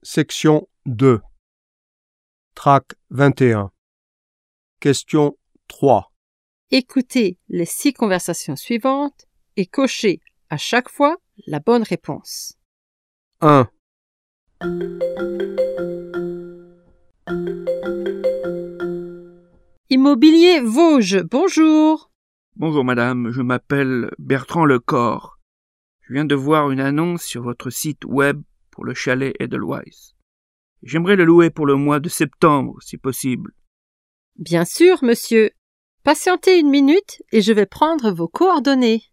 Section 2. Trac 21. Question 3. Écoutez les 6 conversations suivantes et cochez à chaque fois la bonne réponse. 1. Immobilier Vosges, bonjour. Bonjour madame, je m'appelle Bertrand Lecor. Je viens de voir une annonce sur votre site web pour le chalet Edelweiss. J'aimerais le louer pour le mois de septembre, si possible. Bien sûr, monsieur. Patientez 1 minute et je vais prendre vos coordonnées.